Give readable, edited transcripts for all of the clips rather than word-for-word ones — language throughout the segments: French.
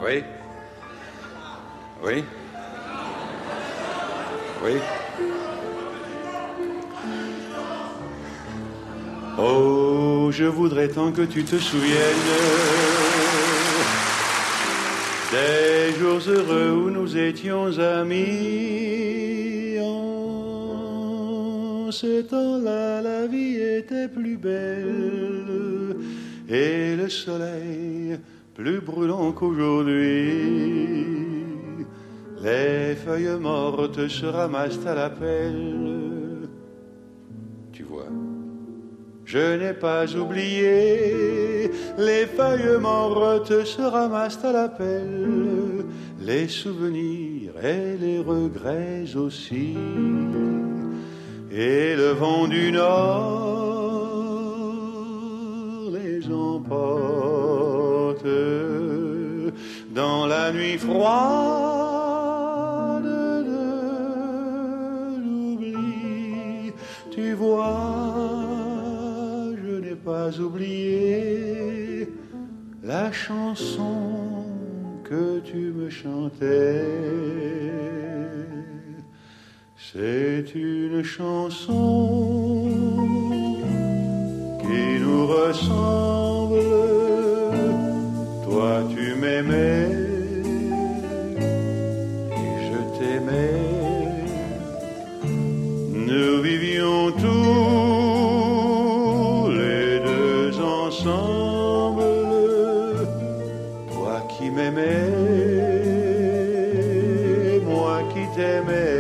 Oui. Oui. Oui. Oh, je voudrais tant que tu te souviennes des jours heureux où nous étions amis. En ce temps-là, la vie était plus belle et le soleil plus brûlant qu'aujourd'hui. Les feuilles mortes se ramassent à la pelle. Tu vois, je n'ai pas oublié. Les feuilles mortes se ramassent à la pelle. Les souvenirs et les regrets aussi. Et le vent du nord les emporte dans la nuit froide de l'oubli. Tu vois, je n'ai pas oublié la chanson que tu me chantais. C'est une chanson qui nous ressemble. Toi tu m'aimais et je t'aimais. Nous vivions tous les deux ensemble. Toi qui m'aimais, moi qui t'aimais.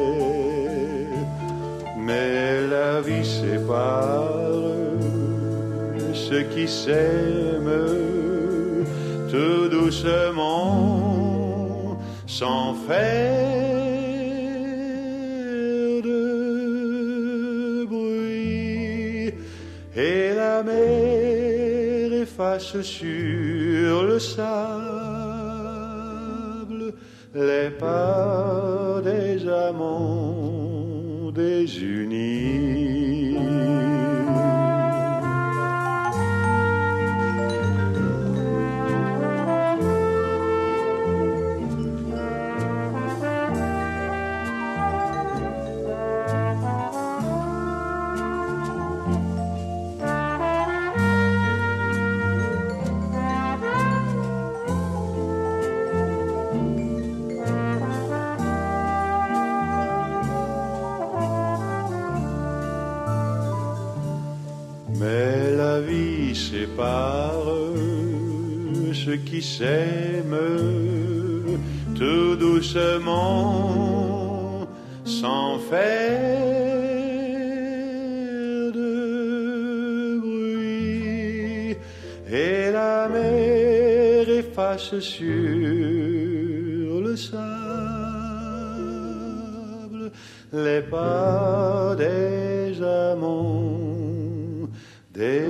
Mais la vie sépare ceux qui s'aiment tout doucement, sans faire de bruit. Et la mer efface sur le sable les pas des amants désunis. Mais la vie sépare ceux qui s'aiment tout doucement, sans faire de bruit. Et la mer efface sur le sable les pas des amants.